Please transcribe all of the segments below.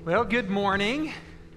Well, good morning.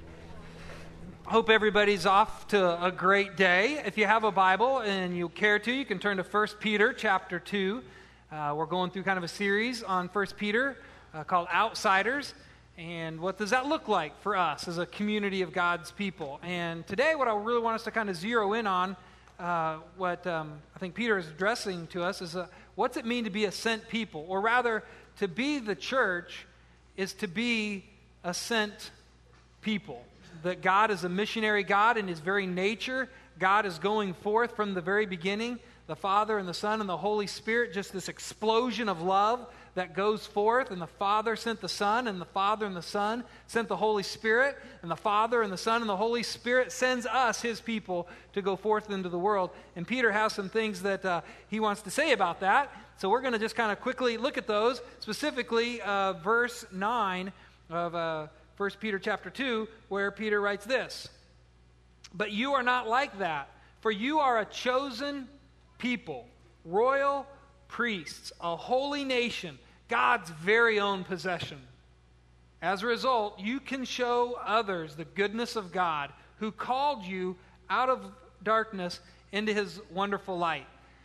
Hope everybody's off to a great day. If you have a Bible and you care to, you can turn to 1 Peter chapter 2. We're going through kind of a series on 1 Peter called Outsiders. And what does that look like for us as a community of God's people? And today what I really want us to kind of zero in on, what I think Peter is addressing to us, is what's it mean to be a sent people? Or rather, to be the church is to be a sent people. That God is a missionary God in His very nature. God is going forth from the very beginning. The Father and the Son and the Holy Spirit, just this explosion of love that goes forth. And the Father sent the Son, and the Father and the Son sent the Holy Spirit. And the Father and the Son and the Holy Spirit sends us, His people, to go forth into the world. And Peter has some things that he wants to say about that. So we're going to just kind of quickly look at those. Specifically, verse 9 of 1 Peter chapter 2, where Peter writes this: "But you are not like that, for you are a chosen people, royal priests, a holy nation, God's very own possession. As a result, you can show others the goodness of God, who called you out of darkness into His wonderful light."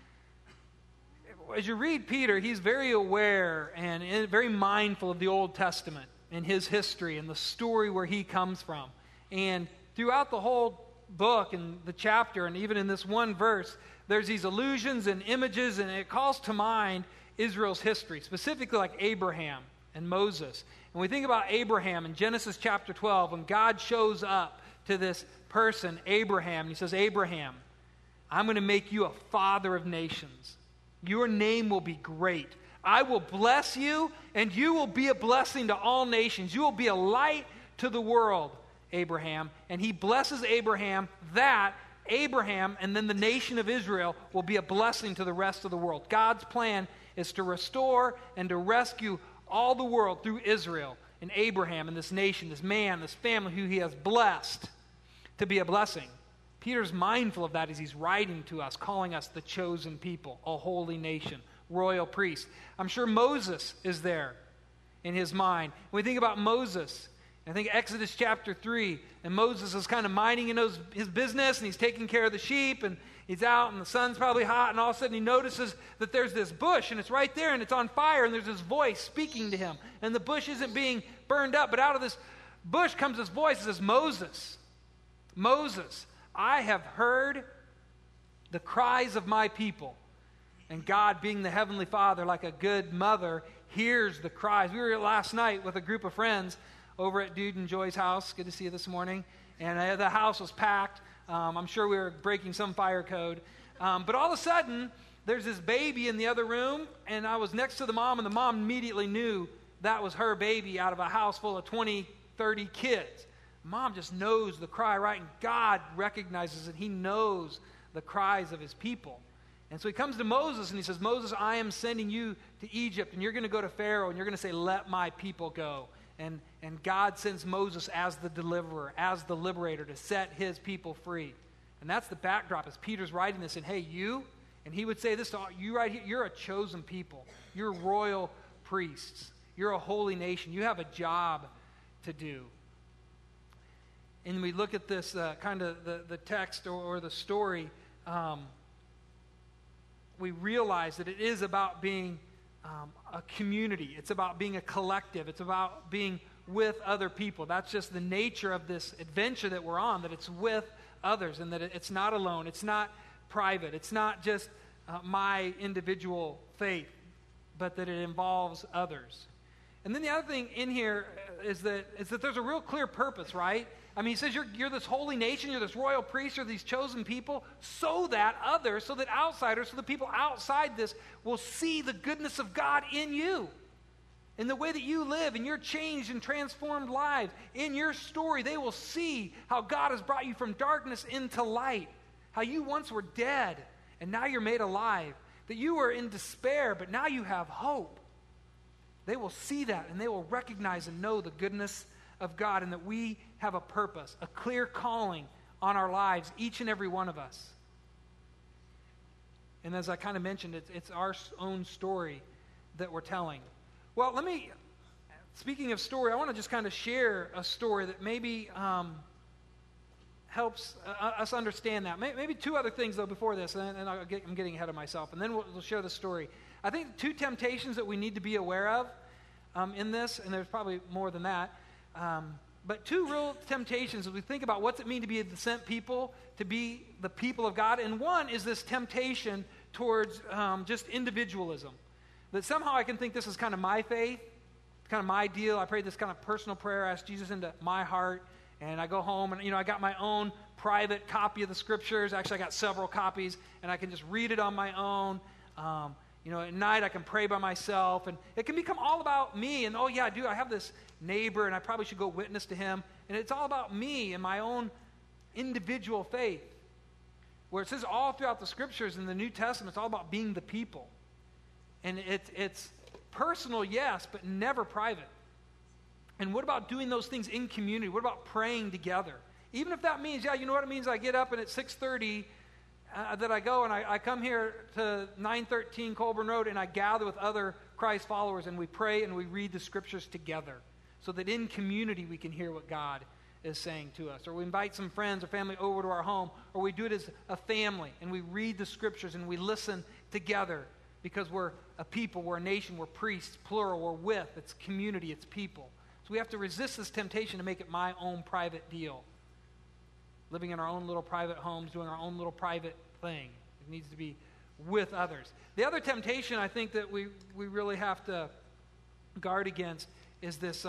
As you read Peter, he's very aware and very mindful of the Old Testament and his history and the story where he comes from. And throughout the whole book and the chapter, and even in this one verse, there's these allusions and images, and it calls to mind Israel's history, specifically like Abraham and Moses. And we think about Abraham in Genesis chapter 12, when God shows up to this person, Abraham, and He says, "Abraham, I'm going to make you a father of nations. Your name will be great. I will bless you, and you will be a blessing to all nations. You will be a light to the world, Abraham." And He blesses Abraham, that Abraham and then the nation of Israel will be a blessing to the rest of the world. God's plan is to restore and to rescue all the world through Israel and Abraham and this nation, this man, this family who He has blessed to be a blessing. Peter's mindful of that as he's writing to us, calling us the chosen people, a holy nation, royal priest. I'm sure Moses is there in his mind. When we think about Moses, I think Exodus chapter 3, and Moses is kind of minding his business, and he's taking care of the sheep, and he's out, and the sun's probably hot, and all of a sudden he notices that there's this bush, and it's right there, and it's on fire, and there's this voice speaking to him. And the bush isn't being burned up, but out of this bush comes this voice that says, "Moses, Moses, I have heard the cries of my people." And God, being the Heavenly Father, like a good mother, hears the cries. We were last night with a group of friends over at Dude and Joy's house. Good to see you this morning. And the house was packed. I'm sure we were breaking some fire code. But all of a sudden, there's this baby in the other room, and I was next to the mom, and the mom immediately knew that was her baby out of a house full of 20, 30 kids. Mom just knows the cry, right? And God recognizes it. He knows the cries of His people. And so He comes to Moses and He says, "Moses, I am sending you to Egypt, and you're going to go to Pharaoh, and you're going to say, 'Let my people go.'" And God sends Moses as the deliverer, as the liberator, to set His people free. And that's the backdrop as Peter's writing this. And hey, you, and he would say this to all, you right here, you're a chosen people. You're royal priests. You're a holy nation. You have a job to do. And we look at this kind of the text or the story, we realize that it is about being a community. It's about being a collective. It's about being with other people. That's just the nature of this adventure that we're on, that it's with others, and that it's not alone. It's not private. It's not just my individual faith, but that it involves others. And then the other thing in here is that there's a real clear purpose, right? I mean, He says you're this holy nation, you're this royal priest, you're these chosen people, so that others, so that outsiders, so the people outside this will see the goodness of God in you, in the way that you live, in your changed and transformed lives. In your story, they will see how God has brought you from darkness into light, how you once were dead, and now you're made alive, that you were in despair, but now you have hope. They will see that, and they will recognize and know the goodness of God, and that we have a purpose, a clear calling on our lives, each and every one of us. And as I kind of mentioned, it's our own story that we're telling. Well, let me speaking of story, I want to just kind of share a story that maybe helps us understand that. Maybe two other things, though, before this, and I'm getting ahead of myself, and then we'll share the story. I think two temptations that we need to be aware of in this, and there's probably more than that, but two real temptations as we think about what's it mean to be a sent people, to be the people of God, and one is this temptation towards just individualism. That somehow I can think this is kind of my faith, kind of my deal. I prayed this kind of personal prayer, asked Jesus into my heart, and I go home and, I got my own private copy of the scriptures. Actually, I got several copies, and I can just read it on my own. At night I can pray by myself, and it can become all about me. And, I have this neighbor, and I probably should go witness to him. And it's all about me and my own individual faith. Where it says all throughout the scriptures in the New Testament, it's all about being the people. And it's personal, yes, but never private. And what about doing those things in community? What about praying together? Even if that means, you know what it means? I get up and at 6:30 that I go and I come here to 913 Colburn Road and I gather with other Christ followers and we pray and we read the scriptures together so that in community we can hear what God is saying to us. Or we invite some friends or family over to our home, or we do it as a family and we read the scriptures and we listen together because we're a people, we're a nation, we're priests, plural, we're with. It's community, it's people. So we have to resist this temptation to make it my own private deal. Living in our own little private homes, doing our own little private thing. It needs to be with others. The other temptation I think that we really have to guard against is this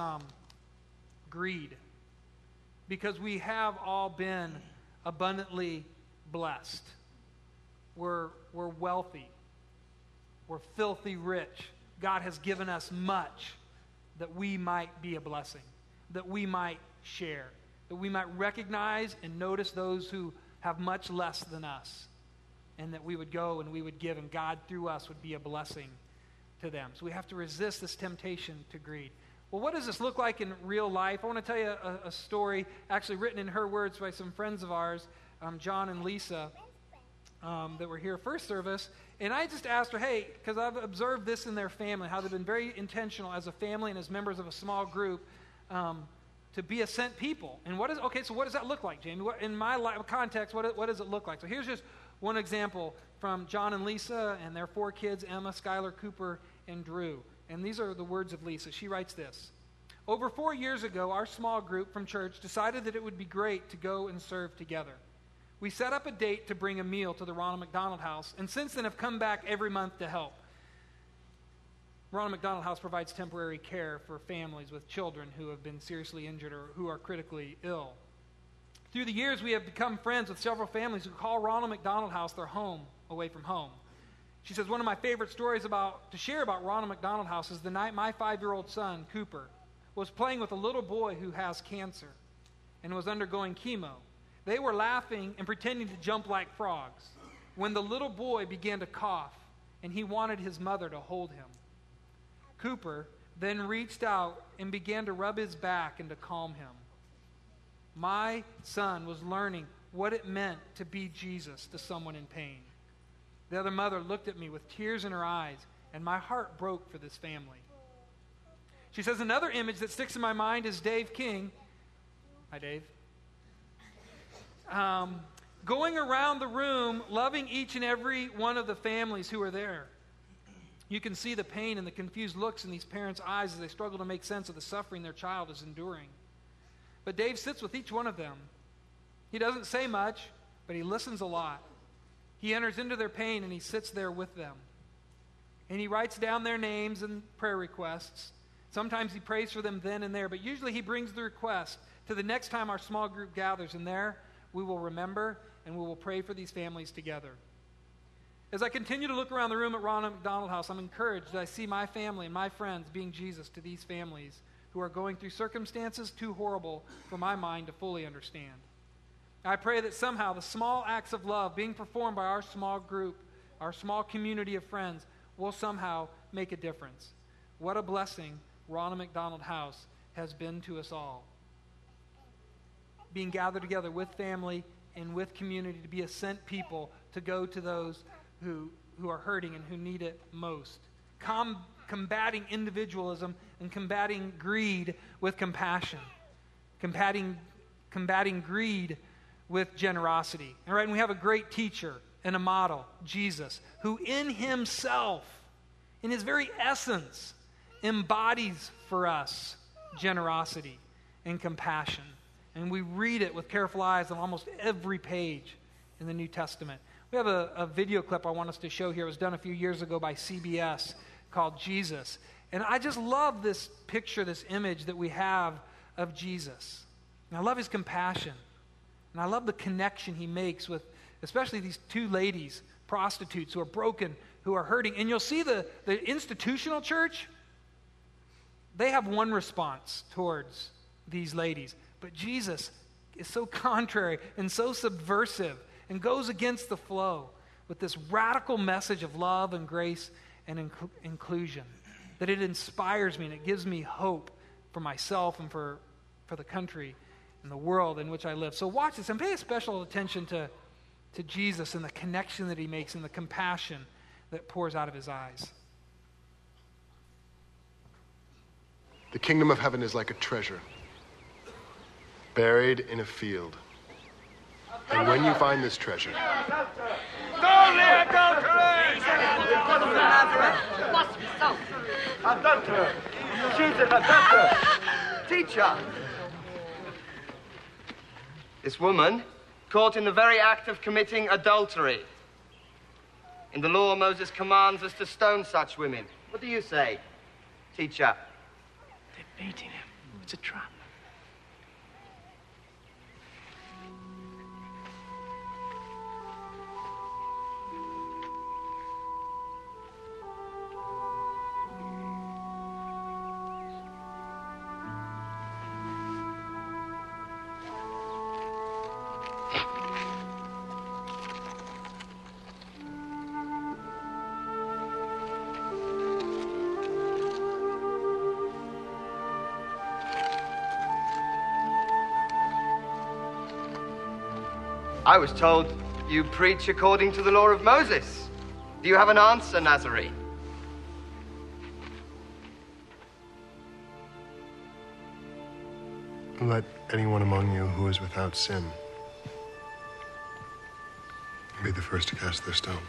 greed. Because we have all been abundantly blessed. We're wealthy. We're filthy rich. God has given us much that we might be a blessing, that we might share, that we might recognize and notice those who have much less than us, and that we would go and we would give, and God through us would be a blessing to them. So we have to resist this temptation to greed. Well, what does this look like in real life? I want to tell you a story actually written in her words by some friends of ours, John and Lisa, that were here first service. And I just asked her, hey, because I've observed this in their family, how they've been very intentional as a family and as members of a small group to be a sent people. And what does that look like, Jamie? In my context, what does it look like? So here's just one example from John and Lisa and their 4 kids, Emma, Skylar, Cooper, and Drew. And these are the words of Lisa. She writes this. Over 4 years ago, our small group from church decided that it would be great to go and serve together. We set up a date to bring a meal to the Ronald McDonald House, and since then have come back every month to help. Ronald McDonald House provides temporary care for families with children who have been seriously injured or who are critically ill. Through the years, we have become friends with several families who call Ronald McDonald House their home away from home. She says, one of my favorite stories to share about Ronald McDonald House is the night my 5-year-old son, Cooper, was playing with a little boy who has cancer and was undergoing chemo. They were laughing and pretending to jump like frogs when the little boy began to cough and he wanted his mother to hold him. Cooper then reached out and began to rub his back and to calm him. My son was learning what it meant to be Jesus to someone in pain. The other mother looked at me with tears in her eyes, and my heart broke for this family. She says, another image that sticks in my mind is Dave King. Hi, Dave. Going around the room, loving each and every one of the families who are there. You can see the pain and the confused looks in these parents' eyes as they struggle to make sense of the suffering their child is enduring. But Dave sits with each one of them. He doesn't say much, but he listens a lot. He enters into their pain and he sits there with them. And he writes down their names and prayer requests. Sometimes he prays for them then and there, but usually he brings the request to the next time our small group gathers, and there we will remember and we will pray for these families together. As I continue to look around the room at Ronald McDonald House, I'm encouraged that I see my family and my friends being Jesus to these families who are going through circumstances too horrible for my mind to fully understand. I pray that somehow the small acts of love being performed by our small group, our small community of friends, will somehow make a difference. What a blessing Ronald McDonald House has been to us all. Being gathered together with family and with community to be a sent people to go to those who are hurting and who need it most. combating individualism and combating greed with compassion, combating greed with generosity. All right, and we have a great teacher and a model, Jesus, who in himself, in his very essence, embodies for us generosity and compassion. And we read it with careful eyes on almost every page in the New Testament. We have a video clip I want us to show here. It was done a few years ago by CBS called Jesus. And I just love this picture, this image that we have of Jesus. And I love his compassion. And I love the connection he makes with especially these two ladies, prostitutes who are broken, who are hurting. And you'll see the institutional church, they have one response towards these ladies. But Jesus is so contrary and so subversive and goes against the flow with this radical message of love and grace and inclusion, that it inspires me and it gives me hope for myself and for the country and the world in which I live. So watch this and pay special attention to Jesus and the connection that he makes and the compassion that pours out of his eyes. The kingdom of heaven is like a treasure buried in a field. And when you find this treasure... Adulterer! She's an adulterer! Teacher! This woman, caught in the very act of committing adultery. In the law, Moses commands us to stone such women. What do you say, teacher? They're baiting him. It's a trap. I was told you preach according to the law of Moses. Do you have an answer, Nazarene? Let anyone among you who is without sin be the first to cast their stone.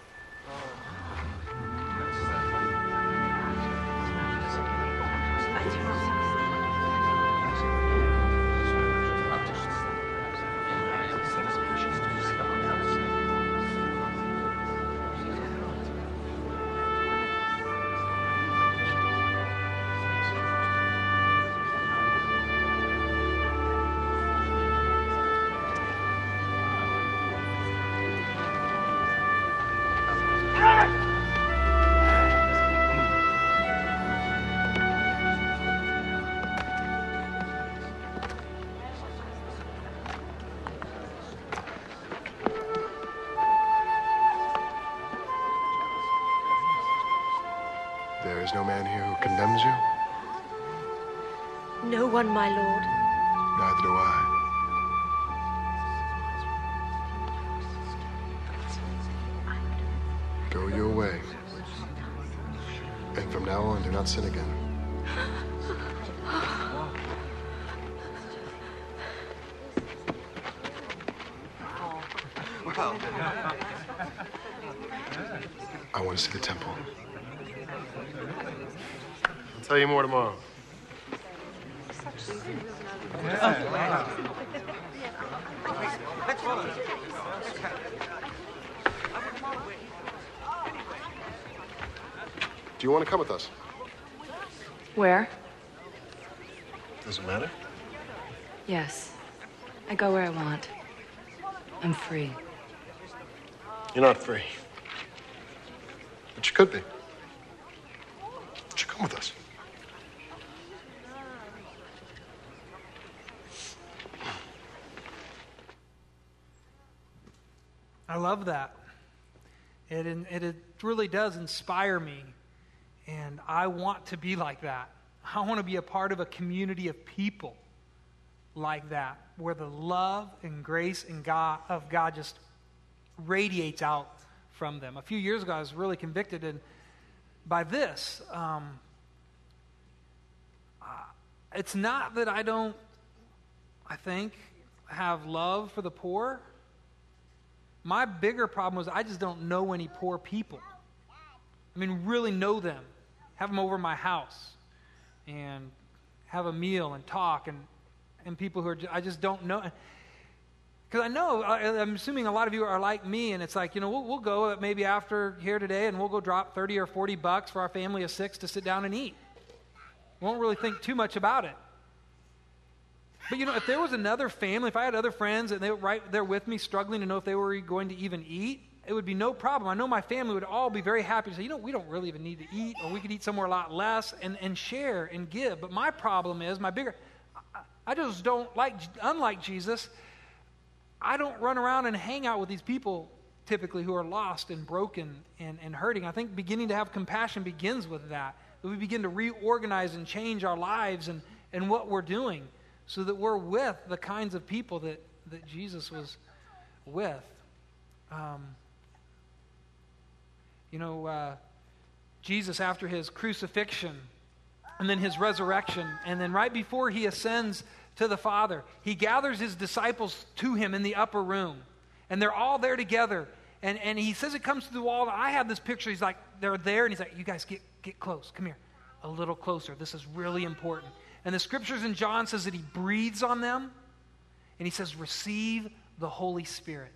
There is no man here who condemns you? No one, my lord. Neither do I. Go your way. And from now on, do not sin again. I want to see the temple. I'll tell you more tomorrow. Do you want to come with us? Where? Does it matter? Yes. I go where I want. I'm free. You're not free. But you could be. Would you come with us? I love that. It really does inspire me. And I want to be like that. I want to be a part of a community of people like that, where the love and grace and of God just radiates out from them. A few years ago, I was really convicted, and by this. It's not that I don't, I think, have love for the poor. My bigger problem was I just don't know any poor people. I mean, really know them. Have them over my house and have a meal and talk and people who are, I just don't know. Because I know, I'm assuming a lot of you are like me, and it's like, we'll go maybe after here today, and we'll go drop $30 or $40 for our family of 6 to sit down and eat. Won't really think too much about it. But if there was another family, if I had other friends and they were right there with me struggling to know if they were going to even eat, it would be no problem. I know my family would all be very happy to say, we don't really even need to eat, or we could eat somewhere a lot less and share and give. But my problem is, I just don't unlike Jesus, I don't run around and hang out with these people typically who are lost and broken and hurting. I think beginning to have compassion begins with that. We begin to reorganize and change our lives and what we're doing so that we're with the kinds of people that Jesus was with. Jesus, after his crucifixion and then his resurrection, and then right before he ascends to the Father, he gathers his disciples to him in the upper room, and they're all there together. And he says it comes to the wall. I have this picture. He's like, they're there, and he's like, you guys get close. Come here. A little closer. This is really important. And the scriptures in John says that he breathes on them, and he says, receive the Holy Spirit.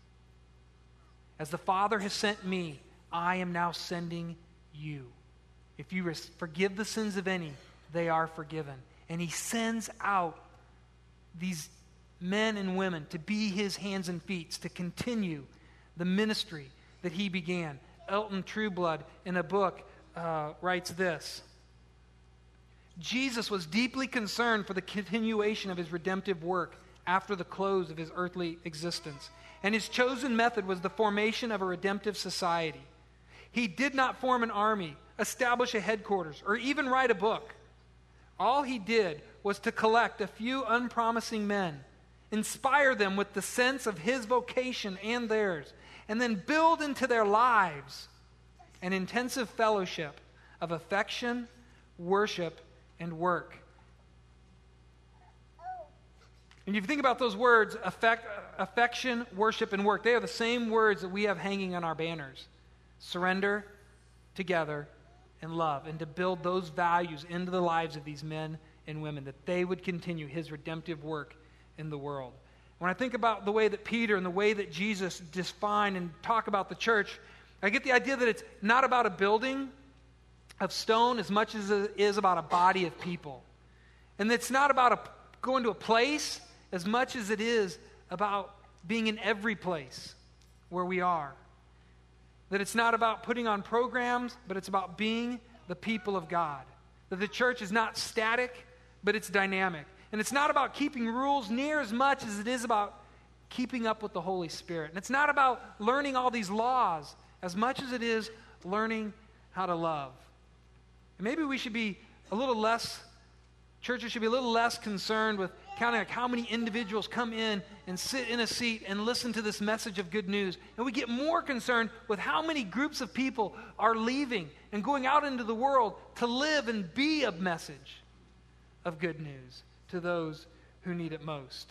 As the Father has sent me, I am now sending you. If you forgive the sins of any, they are forgiven. And he sends out these men and women to be his hands and feet, to continue the ministry that he began. Elton Trueblood, in a book, writes this: Jesus was deeply concerned for the continuation of his redemptive work after the close of his earthly existence. And his chosen method was the formation of a redemptive society. He did not form an army, establish a headquarters, or even write a book. All he did was to collect a few unpromising men, inspire them with the sense of his vocation and theirs, and then build into their lives an intensive fellowship of affection, worship, and work. And if you think about those words, affection, worship, and work, they are the same words that we have hanging on our banners. Surrender, together, and love. And to build those values into the lives of these men and women, that they would continue his redemptive work in the world. When I think about the way that Peter and the way that Jesus define and talk about the church, I get the idea that it's not about a building of stone as much as it is about a body of people. And it's not about going to a place as much as it is about being in every place where we are. That it's not about putting on programs, but it's about being the people of God. That the church is not static, but it's dynamic. And it's not about keeping rules near as much as it is about keeping up with the Holy Spirit. And it's not about learning all these laws as much as it is learning how to love. And maybe we should be a little less, churches should be a little less concerned with counting like how many individuals come in and sit in a seat and listen to this message of good news. And we get more concerned with how many groups of people are leaving and going out into the world to live and be a message of good news to those who need it most.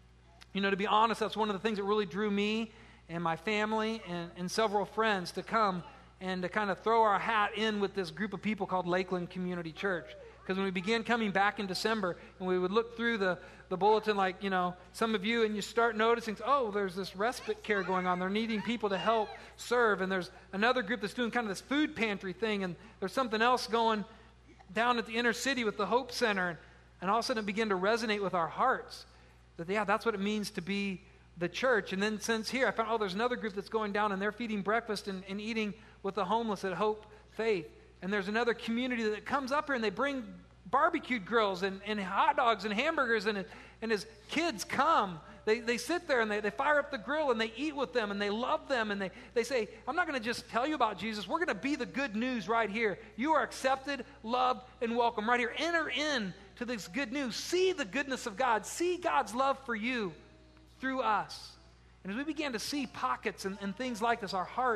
To be honest, that's one of the things that really drew me and my family and several friends to come and to kind of throw our hat in with this group of people called Lakeland Community Church. Because when we began coming back in December, and we would look through the bulletin like, some of you, and you start noticing, there's this respite care going on. They're needing people to help serve. And there's another group that's doing kind of this food pantry thing. And there's something else going down at the inner city with the Hope Center. And all of a sudden it began to resonate with our hearts. That, that's what it means to be the church. And then since here, I found, there's another group that's going down, and they're feeding breakfast and eating with the homeless at Hope Faith. And there's another community that comes up here and they bring barbecued grills and hot dogs and hamburgers, and as kids come, they sit there and they fire up the grill and they eat with them and they love them, and they say, I'm not going to just tell you about Jesus. We're going to be the good news right here. You are accepted, loved, and welcome right here. Enter in to this good news. See the goodness of God. See God's love for you through us. And as we began to see pockets and things like this, our heart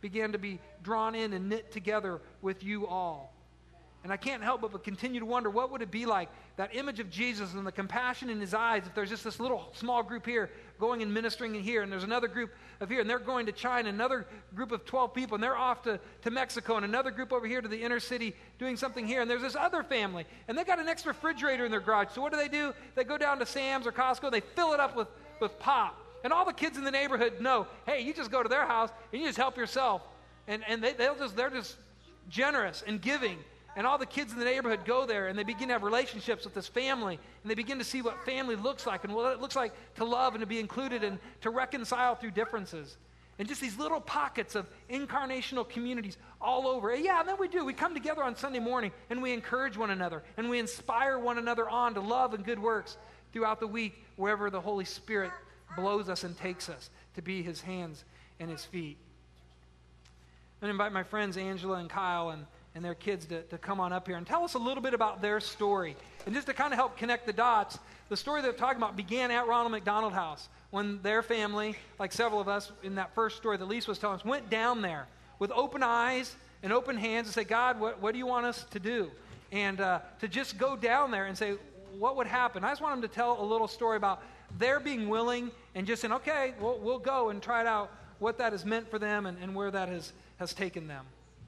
began to be drawn in and knit together with you all. And I can't help but continue to wonder, what would it be like, that image of Jesus and the compassion in his eyes, if there's just this little small group here going and ministering in here, and there's another group of here, and they're going to China, another group of 12 people, and they're off to Mexico, and another group over here to the inner city doing something here, and there's this other family, and they got an extra refrigerator in their garage. So what do? They go down to Sam's or Costco, they fill it up with pop. And all the kids in the neighborhood know, hey, you just go to their house, and you just help yourself. And they're just generous and giving. And all the kids in the neighborhood go there, and they begin to have relationships with this family, and they begin to see what family looks like and what it looks like to love and to be included and to reconcile through differences. And just these little pockets of incarnational communities all over. And yeah, and then we come together on Sunday morning, and we encourage one another, and we inspire one another on to love and good works throughout the week, wherever the Holy Spirit blows us and takes us to be his hands and his feet. I invite my friends Angela and Kyle and their kids to come on up here and tell us a little bit about their story. And just to kind of help connect the dots, the story they're talking about began at Ronald McDonald House, when their family, like several of us in that first story that Lisa was telling us, went down there with open eyes and open hands and say, God, what do you want us to do? And to just go down there and say, what would happen? I just want them to tell a little story about their being willing and just saying, okay, we'll go and try it out, what that has meant for them and where that has taken them.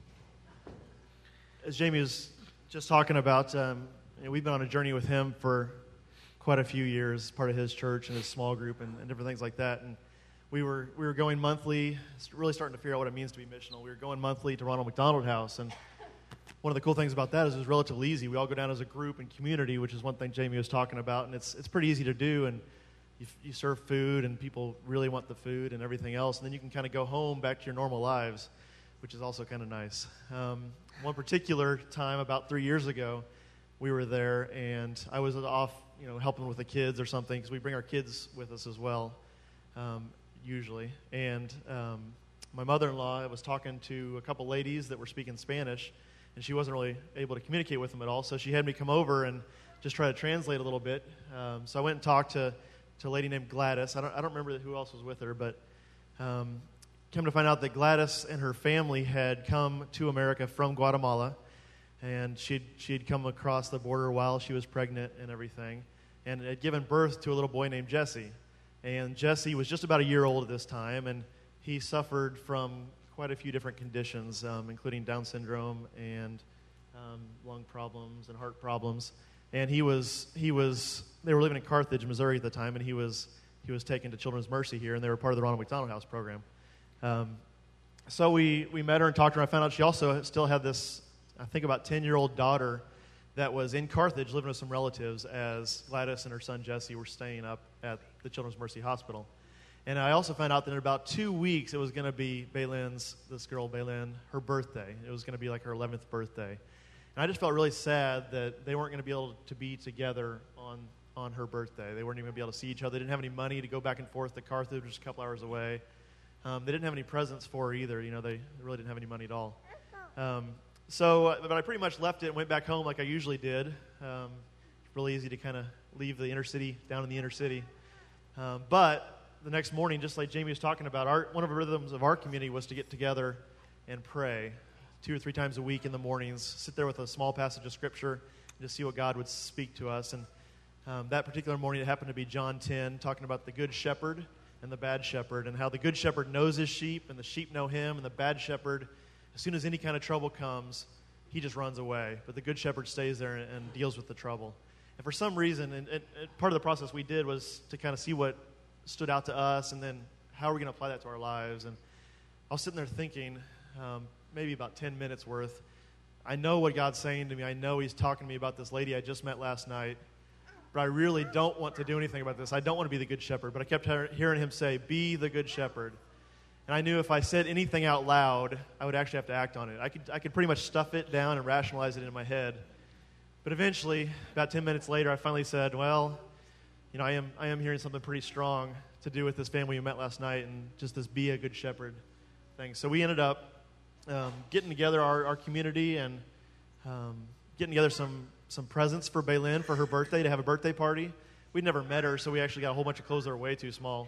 As Jamie was just talking about, we've been on a journey with him for quite a few years, part of his church and his small group and different things like that. And we were going monthly, really starting to figure out what it means to be missional. We were going monthly to Ronald McDonald House, and one of the cool things about that is it was relatively easy. We all go down as a group and community, which is one thing Jamie was talking about, and it's pretty easy to do. And you serve food, and people really want the food and everything else, and then you can kind of go home back to your normal lives, which is also kind of nice. One particular time, about 3 years ago, we were there, and I was off, helping with the kids or something, because we bring our kids with us as well, usually. And my mother-in-law was talking to a couple ladies that were speaking Spanish, and she wasn't really able to communicate with them at all, so she had me come over and just try to translate a little bit. So I went and talked to a lady named Gladys. I don't remember who else was with her, but come to find out that Gladys and her family had come to America from Guatemala, and she'd come across the border while she was pregnant and everything, and had given birth to a little boy named Jesse. And Jesse was just about a year old at this time, and he suffered from quite a few different conditions, including Down syndrome and lung problems and heart problems. And they were living in Carthage, Missouri at the time, and he was taken to Children's Mercy here, and they were part of the Ronald McDonald House program. So we met her and talked to her. I found out she also still had this, I think, about 10-year-old daughter that was in Carthage living with some relatives as Gladys and her son Jesse were staying up at the Children's Mercy Hospital. And I also found out that in about 2 weeks it was going to be this girl Baylin, her birthday. It was going to be like her 11th birthday. And I just felt really sad that they weren't going to be able to be together on her birthday. They weren't even going to be able to see each other. They didn't have any money to go back and forth to Carthage, which is a couple hours away. They didn't have any presents for her either. They really didn't have any money at all. But I pretty much left it and went back home like I usually did. Really easy to kind of leave the inner city, down in the inner city. But the next morning, just like Jamie was talking about, one of the rhythms of our community was to get together and pray 2 or 3 times a week in the mornings, sit there with a small passage of Scripture, and just see what God would speak to us. And that particular morning, it happened to be John 10, talking about the good shepherd and the bad shepherd, and how the good shepherd knows his sheep, and the sheep know him, and the bad shepherd, as soon as any kind of trouble comes, he just runs away. But the good shepherd stays there and deals with the trouble. And for some reason, and part of the process we did was to kind of see what stood out to us, and then how are we going to apply that to our lives. And I was sitting there thinking, maybe about 10 minutes worth, I know what God's saying to me. I know he's talking to me about this lady I just met last night, but I really don't want to do anything about this. I don't want to be the good shepherd, but I kept hearing him say, be the good shepherd. And I knew if I said anything out loud, I would actually have to act on it. I could pretty much stuff it down and rationalize it in my head. But eventually, about 10 minutes later, I finally said, well, I am hearing something pretty strong to do with this family we met last night, and just this be a good shepherd thing. So we ended up getting together our community and getting together some presents for Baylin for her birthday, to have a birthday party. We'd never met her, so we actually got a whole bunch of clothes that were way too small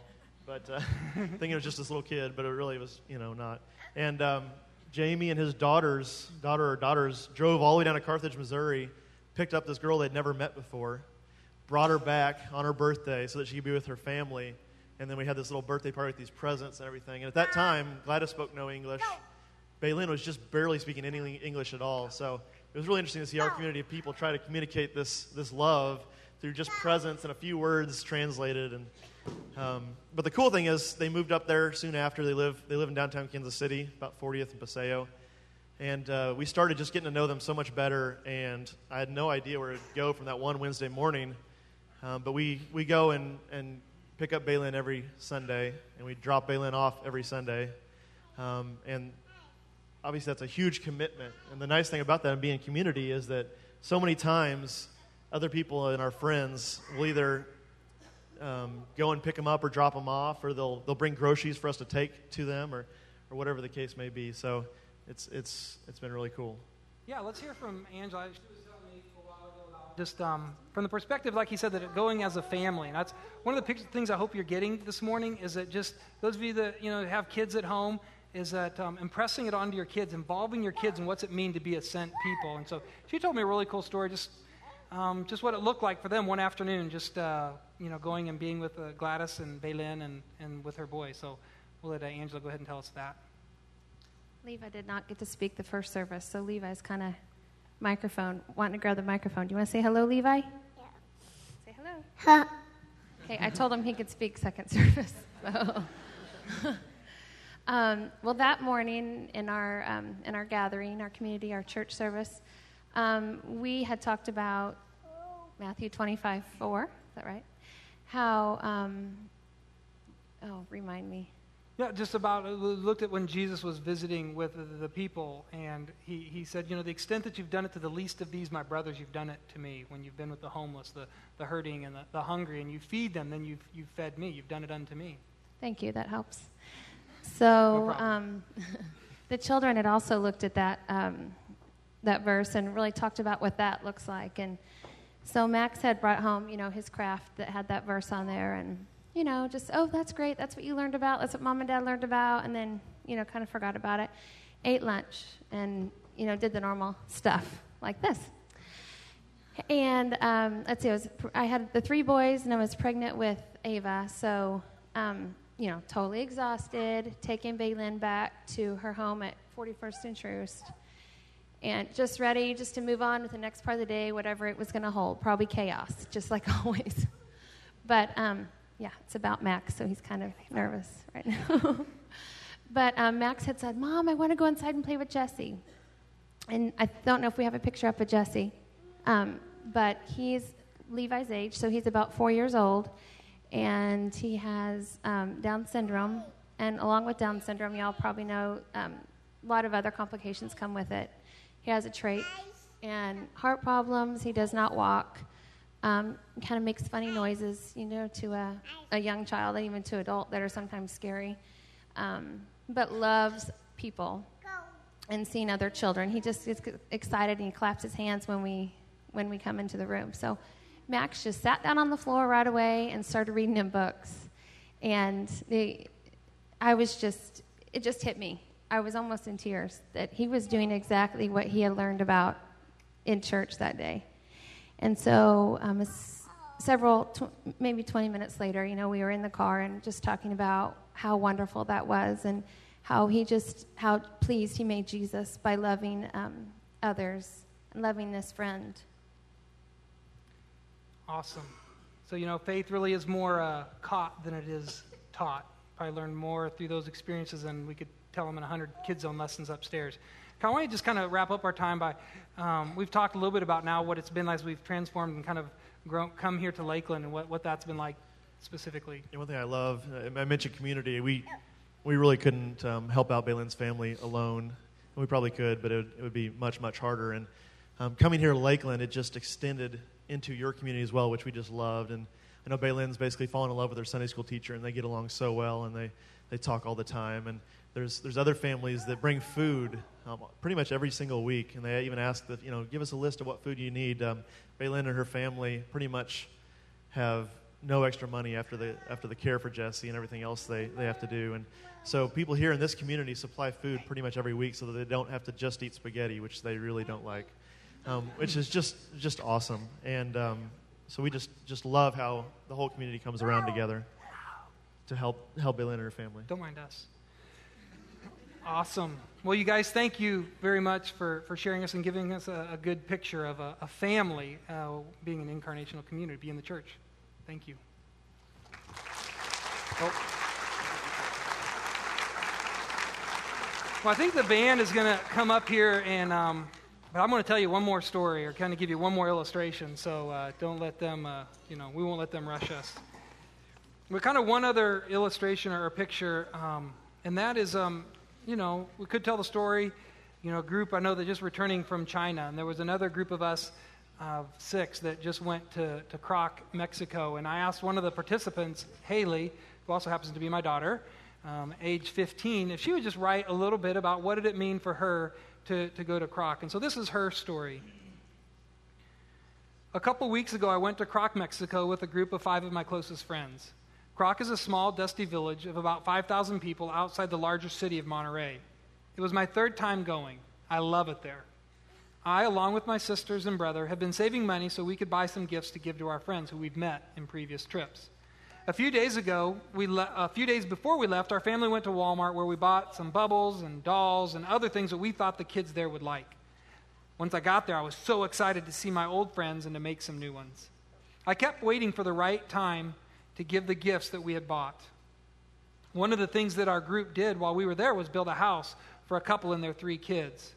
but thinking it was just this little kid, but it really was, not. And Jamie and his daughters drove all the way down to Carthage, Missouri, picked up this girl they'd never met before, brought her back on her birthday so that she could be with her family. And then we had this little birthday party with these presents and everything. And at that time, Gladys spoke no English. Baylin was just barely speaking any English at all. So it was really interesting to see our community of people try to communicate this love through just presents and a few words translated. And but the cool thing is they moved up there soon after. They live in downtown Kansas City, about 40th and Paseo. And we started just getting to know them so much better. And I had no idea where to go from that one Wednesday morning. But we go and pick up Baylin every Sunday, and we drop Baylin off every Sunday. And obviously that's a huge commitment. And the nice thing about that and being in community is that so many times other people and our friends will either go and pick them up or drop them off, or they'll bring groceries for us to take to them, or whatever the case may be. So it's been really cool. Yeah, let's hear from Angela. She was telling me a while ago about just from the perspective, like he said, that going as a family. And that's one of the things I hope you're getting this morning, is that just those of you that have kids at home, is that impressing it onto your kids, involving your kids in what's it mean to be a sent people. And so she told me a really cool story, just what it looked like for them one afternoon, just going and being with Gladys and Baylin and with her boy. So we'll let Angela go ahead and tell us that. Levi did not get to speak the first service, so Levi's kind of wanting to grab the microphone. Do you want to say hello, Levi? Yeah. Say hello. Okay, I told him he could speak second service. So. Well, that morning in our gathering, our community, our church service, we had talked about Matthew 25:4. Is that right? How? Remind me. Yeah, just about, looked at when Jesus was visiting with the people, and he said, the extent that you've done it to the least of these, my brothers, you've done it to me. When you've been with the homeless, the hurting, and the hungry, and you feed them, then you've fed me. You've done it unto me. Thank you. That helps. So the children had also looked at that verse and really talked about what that looks like. And so Max had brought home, his craft that had that verse on there, and that's great. That's what you learned about. That's what Mom and Dad learned about. And then, kind of forgot about it. Ate lunch and, did the normal stuff like this. And let's see, I had the 3 boys, and I was pregnant with Ava. So, totally exhausted, taking Baylin back to her home at 41st and Troost. And just ready to move on with the next part of the day, whatever it was going to hold. Probably chaos, just like always. But, it's about Max, so he's kind of nervous right now. But Max had said, Mom, I want to go inside and play with Jesse. And I don't know if we have a picture up of Jesse. But he's Levi's age, so he's about 4 years old. And he has Down syndrome. And along with Down syndrome, y'all probably know a lot of other complications come with it. He has a trach and heart problems. He does not walk. Kind of makes funny noises, to a young child, and even to adult, that are sometimes scary. But loves people and seeing other children. He just gets excited and he claps his hands when we come into the room. So Max just sat down on the floor right away and started reading him books. And it just hit me. I was almost in tears that he was doing exactly what he had learned about in church that day. And so maybe 20 minutes later, we were in the car and just talking about how wonderful that was, and how pleased he made Jesus by loving others and loving this friend. Awesome. So, faith really is more caught than it is taught. Probably learn more through those experiences than we could tell them in 100 Kids Zone lessons upstairs. I want to just kind of wrap up our time by, we've talked a little bit about now what it's been like as we've transformed and kind of come here to Lakeland, and what that's been like specifically. And one thing I love, I mentioned community. We really couldn't help out Baylin's family alone. We probably could, but it would be much, much harder. And coming here to Lakeland, it just extended into your community as well, which we just loved. And I know Baylin's basically fallen in love with her Sunday school teacher, and they get along so well, and they talk all the time. And there's other families that bring food pretty much every single week, and they even ask that, give us a list of what food you need. Baylin and her family pretty much have no extra money after the care for Jesse and everything else they have to do. And so people here in this community supply food pretty much every week so that they don't have to just eat spaghetti, which they really don't like, which is just awesome. And so we just love how the whole community comes around together to help Bailey and her family. Don't mind us. Awesome. Well, you guys, thank you very much for sharing us and giving us a good picture of a family being an incarnational community, being the church. Thank you. Well, I think the band is going to come up here, and but I'm going to tell you one more story or kind of give you one more illustration, so don't let them, we won't let them rush us. But kind of one other illustration or picture, and that is, we could tell the story, a group I know that just returning from China, and there was another group of us, 6, that just went to Croc, Mexico, and I asked one of the participants, Haley, who also happens to be my daughter, age 15, if she would just write a little bit about what did it mean for her to go to Croc. And so this is her story. A couple weeks ago, I went to Croc, Mexico with a group of 5 of my closest friends. Croc is a small, dusty village of about 5,000 people outside the larger city of Monterrey. It was my 3rd time going. I love it there. I, along with my sisters and brother, have been saving money so we could buy some gifts to give to our friends who we've met in previous trips. A few days before we left, our family went to Walmart where we bought some bubbles and dolls and other things that we thought the kids there would like. Once I got there, I was so excited to see my old friends and to make some new ones. I kept waiting for the right time to give the gifts that we had bought. One of the things that our group did while we were there was build a house for a couple and their 3 kids.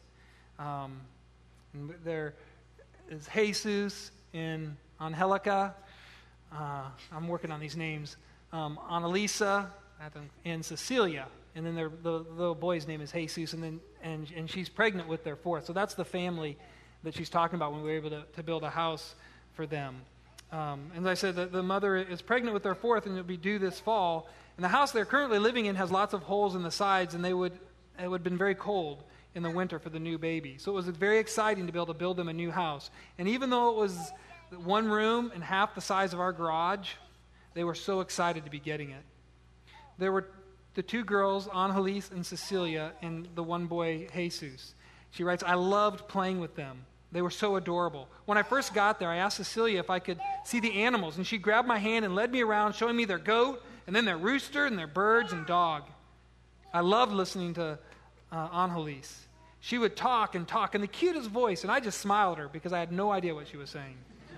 There is Jesus and Angelica. I'm working on these names. Annalisa and Cecilia. And then the little boy's name is Jesus, and she's pregnant with their 4th. So that's the family that she's talking about when we were able to build a house for them. As I said, the mother is pregnant with their 4th, and it'll be due this fall. And the house they're currently living in has lots of holes in the sides, and it would have been very cold in the winter for the new baby. So it was very exciting to be able to build them a new house. And even though it was 1 room and half the size of our garage, they were so excited to be getting it. There were the 2 girls, Angelis and Cecilia, and the 1 boy, Jesus. She writes, I loved playing with them. They were so adorable. When I first got there, I asked Cecilia if I could see the animals, and she grabbed my hand and led me around, showing me their goat, and then their rooster, and their birds and dog. I loved listening to Angelis. She would talk in the cutest voice, and I just smiled at her because I had no idea what she was saying.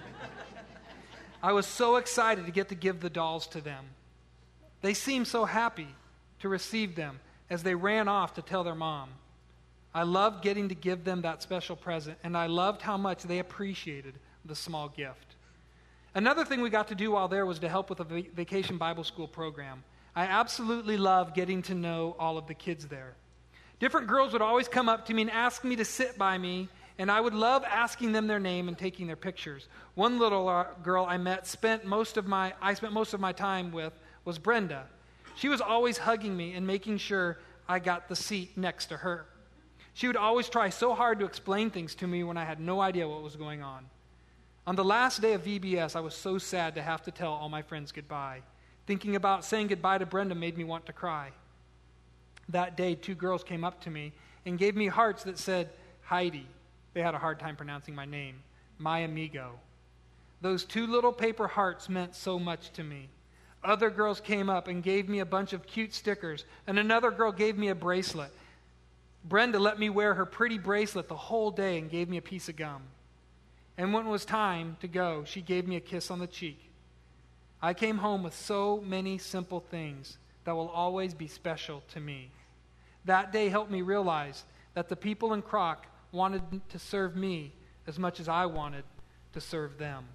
I was so excited to get to give the dolls to them. They seemed so happy to receive them as they ran off to tell their mom. I loved getting to give them that special present, and I loved how much they appreciated the small gift. Another thing we got to do while there was to help with a vacation Bible school program. I absolutely loved getting to know all of the kids there. Different girls would always come up to me and ask me to sit by me, and I would love asking them their name and taking their pictures. One little girl I spent most of my time with was Brenda. She was always hugging me and making sure I got the seat next to her. She would always try so hard to explain things to me when I had no idea what was going on. On the last day of VBS, I was so sad to have to tell all my friends goodbye. Thinking about saying goodbye to Brenda made me want to cry. That day, 2 girls came up to me and gave me hearts that said, Heidi. They had a hard time pronouncing my name. My amigo. Those 2 little paper hearts meant so much to me. Other girls came up and gave me a bunch of cute stickers, and another girl gave me a bracelet. Brenda let me wear her pretty bracelet the whole day and gave me a piece of gum. And when it was time to go, she gave me a kiss on the cheek. I came home with so many simple things that will always be special to me. That day helped me realize that the people in Croc wanted to serve me as much as I wanted to serve them.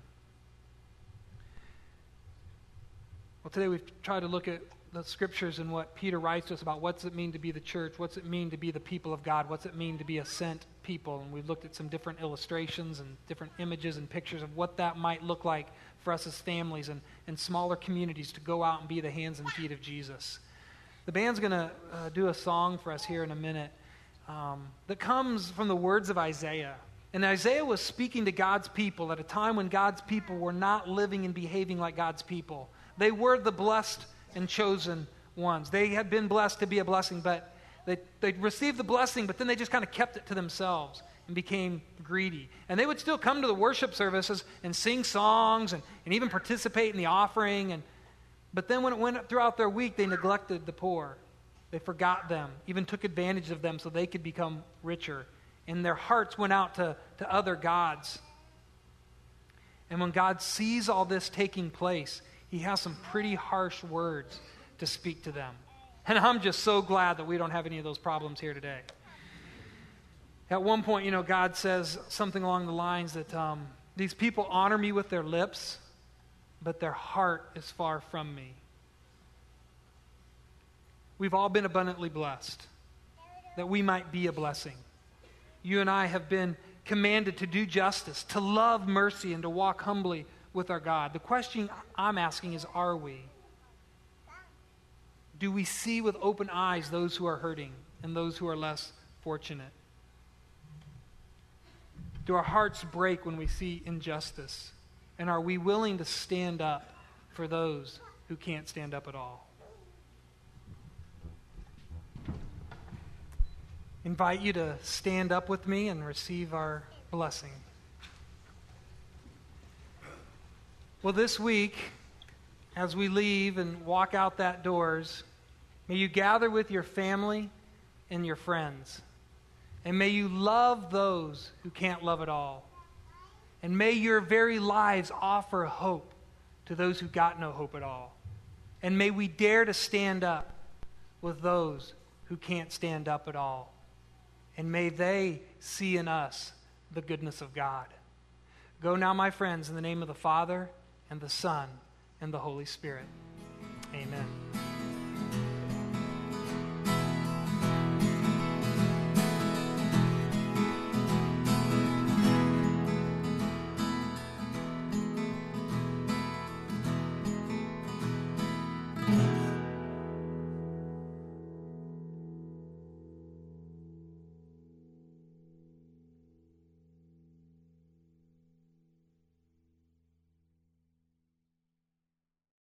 Well, today we've tried to look at the scriptures and what Peter writes to us about what's it mean to be the church, what's it mean to be the people of God, what's it mean to be a sent people. And we've looked at some different illustrations and different images and pictures of what that might look like for us as families and smaller communities to go out and be the hands and feet of Jesus. The band's going to do a song for us here in a minute that comes from the words of Isaiah. And Isaiah was speaking to God's people at a time when God's people were not living and behaving like God's people. They were the blessed and chosen ones. They had been blessed to be a blessing, but they received the blessing, but then they just kind of kept it to themselves and became greedy. And they would still come to the worship services and sing songs and even participate in the offering. But then when it went throughout their week, they neglected the poor. They forgot them, even took advantage of them so they could become richer. And their hearts went out to other gods. And when God sees all this taking place, he has some pretty harsh words to speak to them. And I'm just so glad that we don't have any of those problems here today. At one point, God says something along the lines that these people honor me with their lips, but their heart is far from me. We've all been abundantly blessed that we might be a blessing. You and I have been commanded to do justice, to love mercy, and to walk humbly with our God. The question I'm asking is, are we? Do we see with open eyes those who are hurting and those who are less fortunate? Do our hearts break when we see injustice? And are we willing to stand up for those who can't stand up at all? Invite you to stand up with me and receive our blessing. Well, this week, as we leave and walk out that doors, may you gather with your family and your friends. And may you love those who can't love at all. And may your very lives offer hope to those who got no hope at all. And may we dare to stand up with those who can't stand up at all. And may they see in us the goodness of God. Go now, my friends, in the name of the Father, and the Son, and the Holy Spirit. Amen.